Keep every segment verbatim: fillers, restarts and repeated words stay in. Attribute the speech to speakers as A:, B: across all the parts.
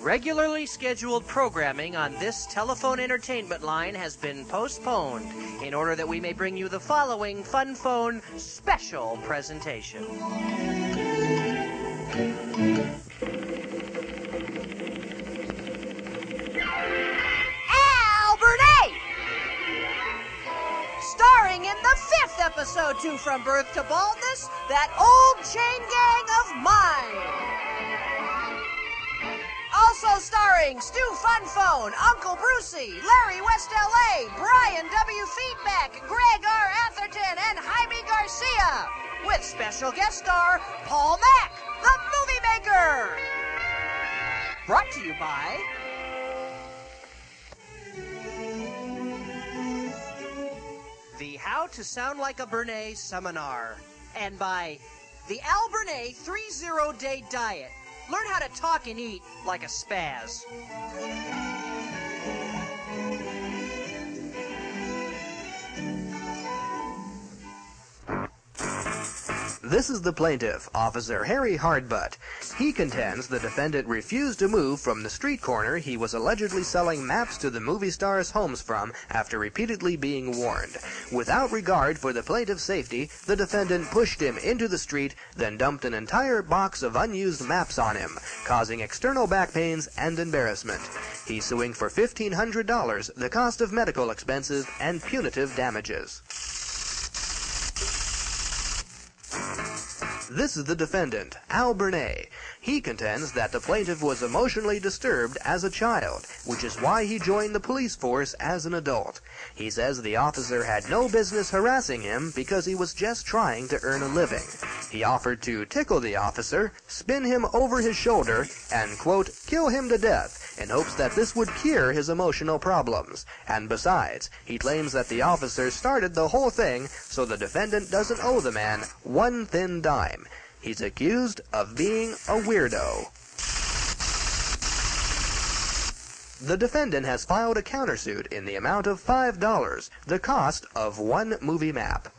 A: Regularly scheduled programming on this telephone entertainment line has been postponed in order that we may bring you the following Fun Phone special presentation. Albert! Starring in the fifth episode, Two from Birth to Baldness, That Old Chain Gang of Mine. Also starring Stu Funphone, Uncle Brucey, Larry West L A, Brian W. Feedback, Greg R. Atherton, and Jaime Garcia. With special guest star Paul Mack, the Movie Maker. Brought to you by... the How to Sound Like a Bernays Seminar. And by the Al Bernay three zero Day Diet. Learn how to talk and eat like a spaz.
B: This is the plaintiff, Officer Harry Hardbutt. He contends the defendant refused to move from the street corner he was allegedly selling maps to the movie stars' homes from after repeatedly being warned. Without regard for the plaintiff's safety, the defendant pushed him into the street, then dumped an entire box of unused maps on him, causing external back pains and embarrassment. He's suing for fifteen hundred dollars, the cost of medical expenses, and punitive damages. This is the defendant, Al Bernay. He contends that the plaintiff was emotionally disturbed as a child, which is why he joined the police force as an adult. He says the officer had no business harassing him because he was just trying to earn a living. He offered to tickle the officer, spin him over his shoulder, and, quote, kill him to death, in hopes that this would cure his emotional problems. And besides, he claims that the officer started the whole thing, so the defendant doesn't owe the man one thin dime. He's accused of being a weirdo. The defendant has filed a countersuit in the amount of five dollars, the cost of one movie map.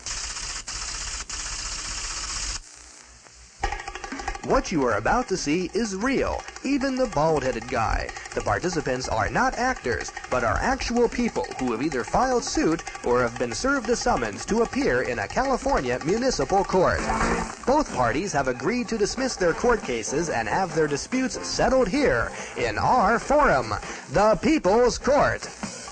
B: What you are about to see is real, even the bald-headed guy. The participants are not actors, but are actual people who have either filed suit or have been served a summons to appear in a California municipal court. Both parties have agreed to dismiss their court cases and have their disputes settled here in our forum, the People's Court.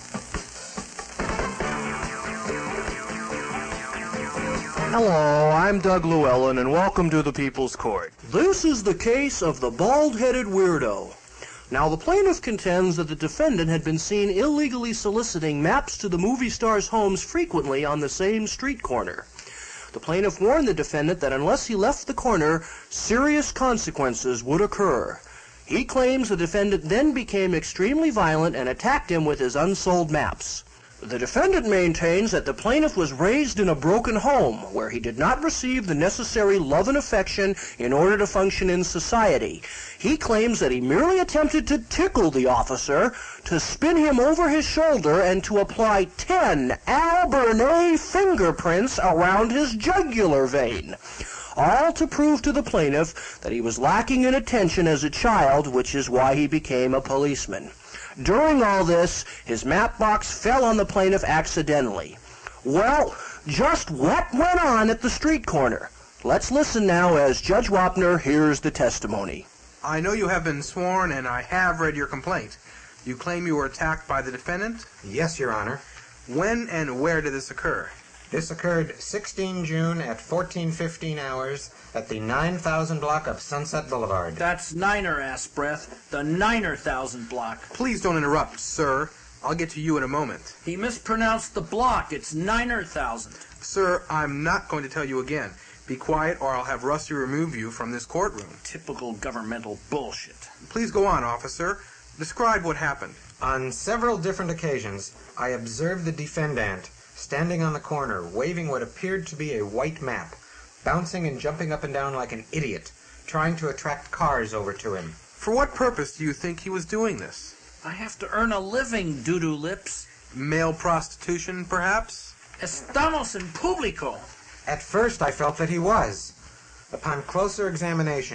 C: Hello, I'm Doug Llewellyn, and welcome to the People's Court. This is the case of the bald-headed weirdo. Now, the plaintiff contends that the defendant had been seen illegally soliciting maps to the movie stars' homes frequently on the same street corner. The plaintiff warned the defendant that unless he left the corner, serious consequences would occur. He claims the defendant then became extremely violent and attacked him with his unsold maps. The defendant maintains that the plaintiff was raised in a broken home where he did not receive the necessary love and affection in order to function in society. He claims that he merely attempted to tickle the officer, to spin him over his shoulder, and to apply ten Al Bernay fingerprints around his jugular vein. All to prove to the plaintiff that he was lacking in attention as a child, which is why he became a policeman. During all this, his map box fell on the plaintiff accidentally. Well, just what went on at the street corner? Let's listen now as Judge Wapner hears the testimony.
D: I know you have been sworn, and I have read your complaint. You claim you were attacked by the defendant?
E: Yes, Your Honor.
D: When and where did this occur?
E: This occurred the sixteenth of June at fourteen fifteen hours at the nine thousand block of Sunset Boulevard.
F: That's Niner, ass breath. The Niner thousand block.
D: Please don't interrupt, sir. I'll get to you in a moment.
F: He mispronounced the block. It's Niner thousand.
D: Sir, I'm not going to tell you again. Be quiet or I'll have Rusty remove you from this courtroom.
F: Typical governmental bullshit.
D: Please go on, officer. Describe what happened.
E: On several different occasions, I observed the defendant standing on the corner, waving what appeared to be a white map, bouncing and jumping up and down like an idiot, trying to attract cars over to him.
D: For what purpose do you think he was doing this?
F: I have to earn a living, doo-doo lips.
D: Male prostitution, perhaps?
F: Estamos en público.
E: At first I felt that he was. Upon closer examination,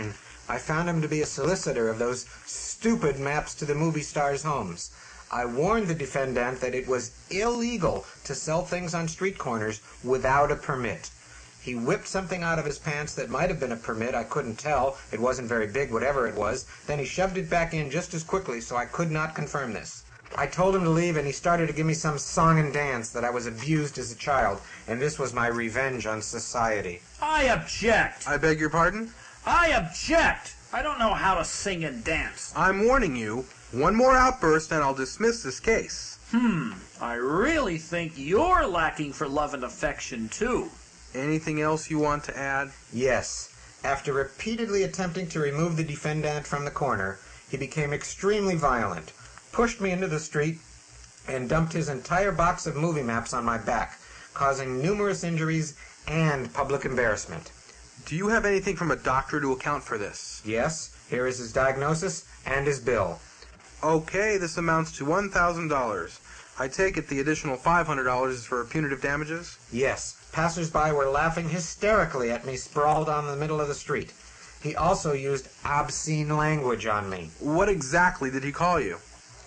E: I found him to be a solicitor of those stupid maps to the movie stars' homes. I warned the defendant that it was illegal to sell things on street corners without a permit. He whipped something out of his pants that might have been a permit. I couldn't tell. It wasn't very big, whatever it was. Then he shoved it back in just as quickly, so I could not confirm this. I told him to leave, and he started to give me some song and dance that I was abused as a child, and this was my revenge on society.
F: I object.
D: I beg your pardon?
F: I object. I don't know how to sing and dance.
D: I'm warning you. One more outburst and I'll dismiss this case.
F: Hmm. I really think you're lacking for love and affection, too.
D: Anything else you want to add?
E: Yes. After repeatedly attempting to remove the defendant from the corner, he became extremely violent, pushed me into the street, and dumped his entire box of movie maps on my back, causing numerous injuries and public embarrassment.
D: Do you have anything from a doctor to account for this?
E: Yes. Here is his diagnosis and his bill.
D: Okay, this amounts to one thousand dollars. I take it the additional five hundred dollars is for punitive damages?
E: Yes. Passers-by were laughing hysterically at me sprawled on the middle of the street. He also used obscene language on me.
D: What exactly did he call you?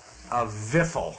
E: A viffle.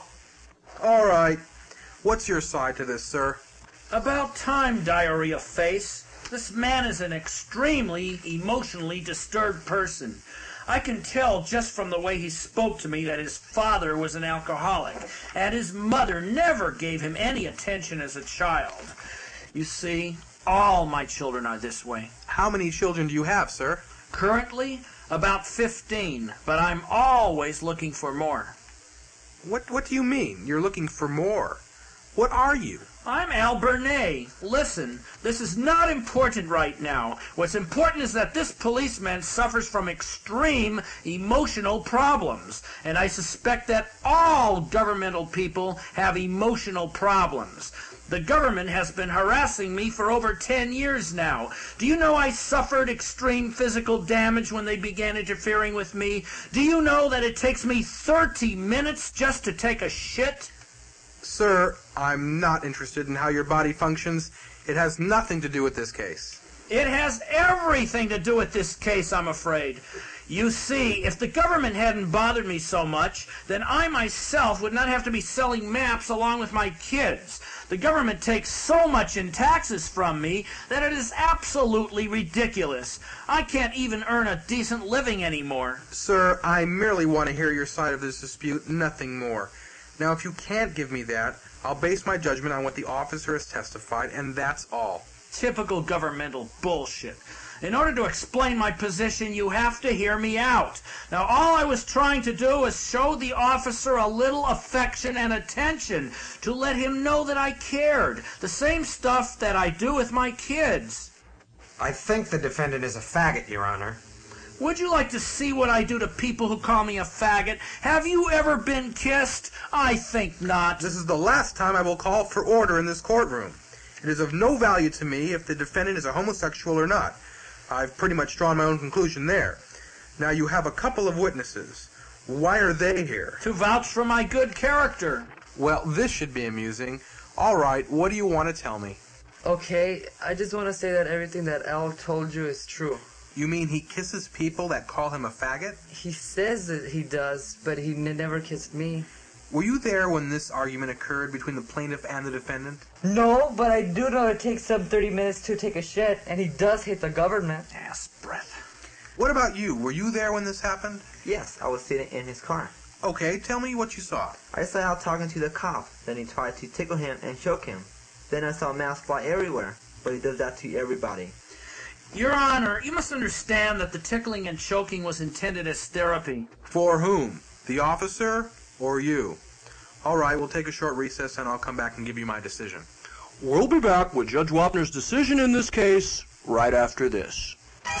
D: All right. What's your side to this, sir?
F: About time, diarrhea face. This man is an extremely emotionally disturbed person. I can tell just from the way he spoke to me that his father was an alcoholic, and his mother never gave him any attention as a child. You see, all my children are this way.
D: How many children do you have, sir?
F: Currently, about fifteen, but I'm always looking for more.
D: What What do you mean? You're looking for more? What are you?
F: I'm Al Burnett. Listen, this is not important right now. What's important is that this policeman suffers from extreme emotional problems. And I suspect that all governmental people have emotional problems. The government has been harassing me for over ten years now. Do you know I suffered extreme physical damage when they began interfering with me? Do you know that it takes me thirty minutes just to take a shit?
D: Sir, I'm not interested in how your body functions. It has nothing to do with this case.
F: It has everything to do with this case, I'm afraid. You see, if the government hadn't bothered me so much, then I myself would not have to be selling maps along with my kids. The government takes so much in taxes from me that it is absolutely ridiculous. I can't even earn a decent living anymore.
D: Sir, I merely want to hear your side of this dispute, nothing more. Now, if you can't give me that, I'll base my judgment on what the officer has testified, and that's all.
F: Typical governmental bullshit. In order to explain my position, you have to hear me out. Now, all I was trying to do was show the officer a little affection and attention to let him know that I cared. The same stuff that I do with my kids.
E: I think the defendant is a faggot, Your Honor.
F: Would you like to see what I do to people who call me a faggot? Have you ever been kissed? I think not.
D: This is the last time I will call for order in this courtroom. It is of no value to me if the defendant is a homosexual or not. I've pretty much drawn my own conclusion there. Now, you have a couple of witnesses. Why are they here?
F: To vouch for my good character.
D: Well, this should be amusing. All right, what do you want to tell me?
G: Okay, I just want to say that everything that Al told you is true.
D: You mean he kisses people that call him a faggot?
G: He says that he does, but he n- never kissed me.
D: Were you there when this argument occurred between the plaintiff and the defendant?
G: No, but I do know it takes some thirty minutes to take a shit, and he does hate the government.
F: Ass breath.
D: What about you? Were you there when this happened?
H: Yes, I was sitting in his car.
D: Okay, tell me what you saw.
H: I saw Al talking to the cop. Then he tried to tickle him and choke him. Then I saw masks fly everywhere, but he does that to everybody.
F: Your Honor, you must understand that the tickling and choking was intended as therapy.
D: For whom? The officer or you? All right, we'll take a short recess and I'll come back and give you my decision.
C: We'll be back with Judge Wapner's decision in this case right after this.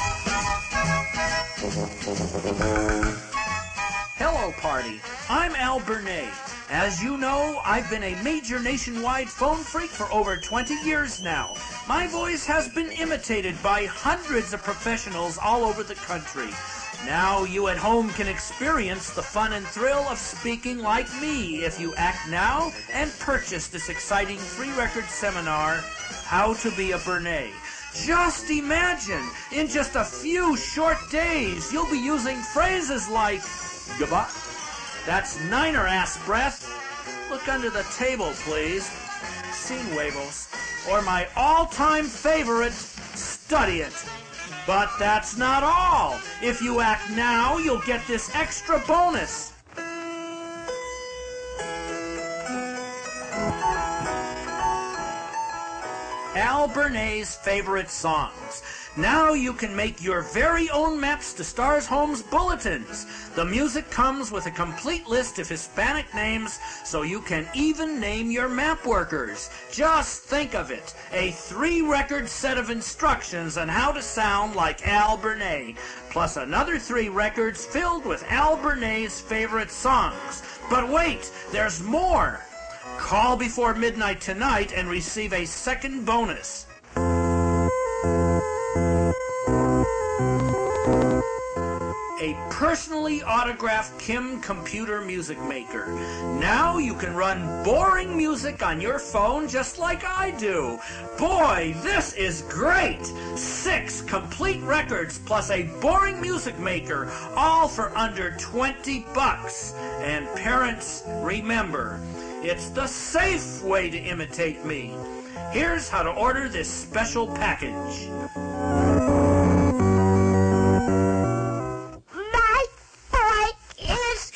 F: Hello, party. I'm Al Burnett. As you know, I've been a major nationwide phone freak for over twenty years now. My voice has been imitated by hundreds of professionals all over the country. Now you at home can experience the fun and thrill of speaking like me if you act now and purchase this exciting free record seminar, How to Be a Burnett. Just imagine, in just a few short days, you'll be using phrases like, goodbye. That's niner ass breath. Look under the table, please. Sin huevos. Or my all-time favorite, study it. But that's not all. If you act now, you'll get this extra bonus. Al Burnet's favorite songs. Now you can make your very own maps to Stars Homes bulletins. The music comes with a complete list of Hispanic names, so you can even name your map workers. Just think of it, a three-record set of instructions on how to sound like Al Burnet, plus another three records filled with Al Burnet's favorite songs. But wait, there's more. Call before midnight tonight and receive a second bonus. A personally autographed Kim computer music maker. Now you can run boring music on your phone just like I do. Boy, this is great! Six complete records plus a boring music maker, all for under twenty bucks. And parents, remember, it's the safe way to imitate me. Here's how to order this special package.
I: My boy is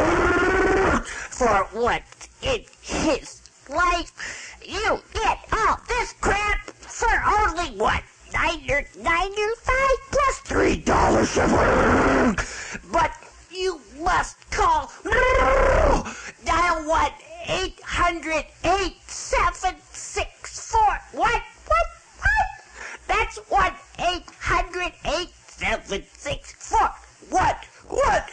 I: for once in his life. You get all this crap for only what? Niner, niner, five plus three dollars. But you must call dial one eight hundred eight seven six four. What? What? What? That's one eight hundred eight seven six four. What? What?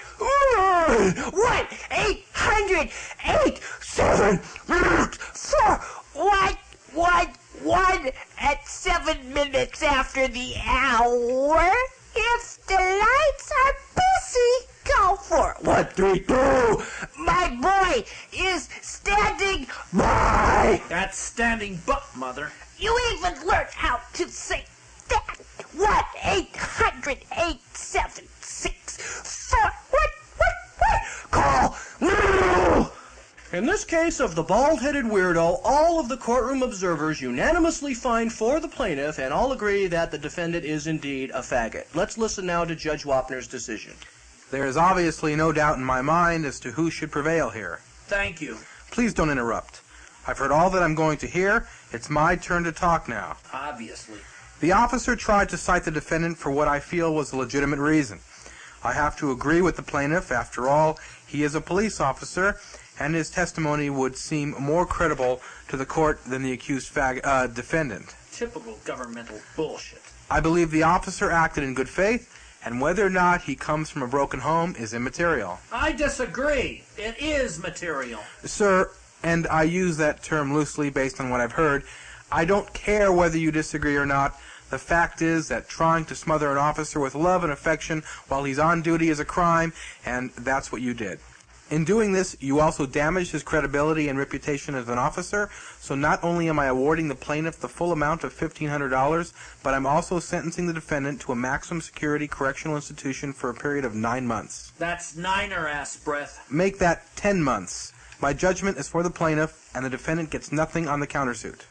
I: One eight hundred eight seven four. What? One one at seven minutes after the hour. If the lights are busy, go for it. One, three, two. My boy is standing by.
F: That's standing butt, mother.
I: You even learned how to say that. One eight hundred eight seven six four. What? What? What? Call now.
C: In this case of the bald-headed weirdo, all of the courtroom observers unanimously find for the plaintiff and all agree that the defendant is indeed a faggot. Let's listen now to Judge Wapner's decision.
D: There is obviously no doubt in my mind as to who should prevail here.
F: Thank you.
D: Please don't interrupt. I've heard all that I'm going to hear. It's my turn to talk now.
F: Obviously.
D: The officer tried to cite the defendant for what I feel was a legitimate reason. I have to agree with the plaintiff. After all, he is a police officer, and his testimony would seem more credible to the court than the accused fag- uh, defendant.
F: Typical governmental bullshit.
D: I believe the officer acted in good faith, and whether or not he comes from a broken home is immaterial.
F: I disagree. It is material.
D: Sir, and I use that term loosely based on what I've heard, I don't care whether you disagree or not. The fact is that trying to smother an officer with love and affection while he's on duty is a crime, and that's what you did. In doing this, you also damaged his credibility and reputation as an officer, so not only am I awarding the plaintiff the full amount of fifteen hundred dollars, but I'm also sentencing the defendant to a maximum security correctional institution for a period of nine months.
F: That's niner ass breath.
D: Make that ten months. My judgment is for the plaintiff, and the defendant gets nothing on the countersuit.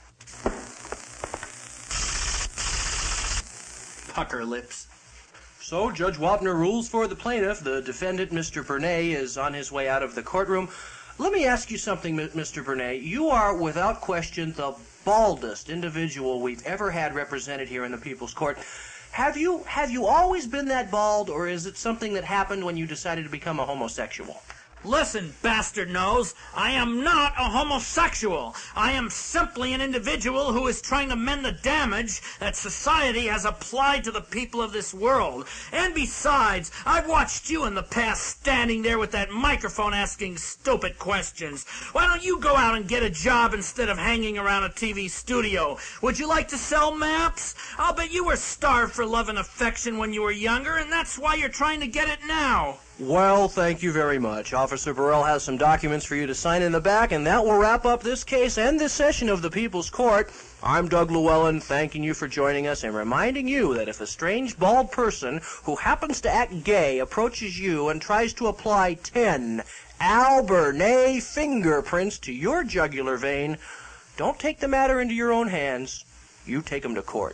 F: Pucker lips.
C: So, Judge Wapner rules for the plaintiff. The defendant, Mister Burnet, is on his way out of the courtroom. Let me ask you something, Mister Burnet. You are, without question, the baldest individual we've ever had represented here in the People's Court. Have you, have you always been that bald, or is it something that happened when you decided to become a homosexual?
F: Listen, bastard nose, I am not a homosexual. I am simply an individual who is trying to mend the damage that society has applied to the people of this world. And besides, I've watched you in the past standing there with that microphone asking stupid questions. Why don't you go out and get a job instead of hanging around a T V studio? Would you like to sell maps? I'll bet you were starved for love and affection when you were younger, and that's why you're trying to get it now.
C: Well, thank you very much. Officer Burrell has some documents for you to sign in the back, and that will wrap up this case and this session of the People's Court. I'm Doug Llewellyn, thanking you for joining us and reminding you that if a strange bald person who happens to act gay approaches you and tries to apply ten Albernay fingerprints to your jugular vein, don't take the matter into your own hands. You take them to court.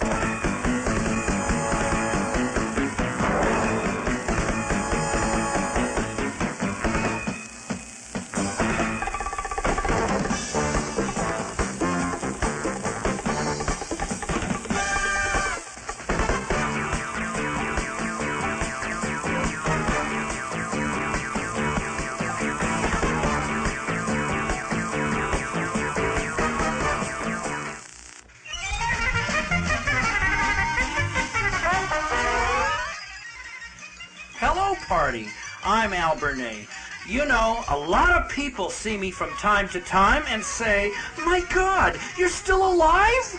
F: Party. I'm Albernay. You know, a lot of people see me from time to time and say, "My God, you're still alive?"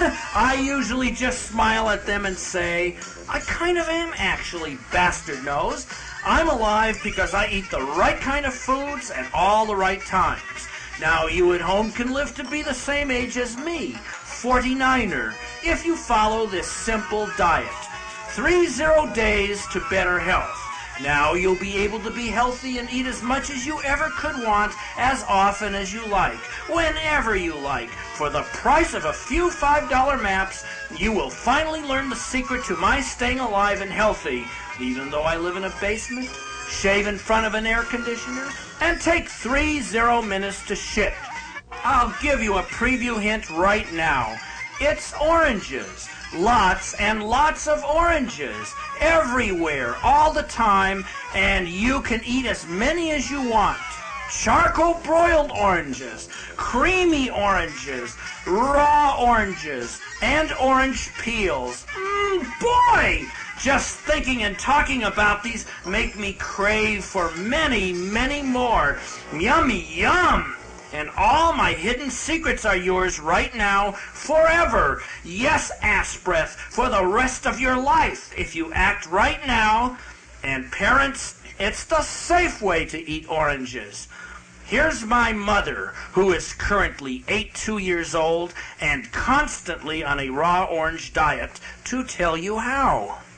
F: I usually just smile at them and say, "I kind of am actually, bastard nose. I'm alive because I eat the right kind of foods at all the right times." Now, you at home can live to be the same age as me, forty-niner, if you follow this simple diet. Three zero days to better health. Now you'll be able to be healthy and eat as much as you ever could want, as often as you like, whenever you like. For the price of a few five dollar maps, you will finally learn the secret to my staying alive and healthy, even though I live in a basement, shave in front of an air conditioner, and take three zero minutes to shit. I'll give you a preview hint right now. It's oranges. Lots and lots of oranges. Everywhere, all the time, and you can eat as many as you want. Charcoal broiled oranges, creamy oranges, raw oranges, and orange peels. Mmm, boy! Just thinking and talking about these make me crave for many, many more. Yummy, yum! And all my hidden secrets are yours right now, forever. Yes, ass breath, for the rest of your life, if you act right now. And parents, it's the safe way to eat oranges. Here's my mother, who is currently eighty-two years old and constantly on a raw orange diet, to tell you how.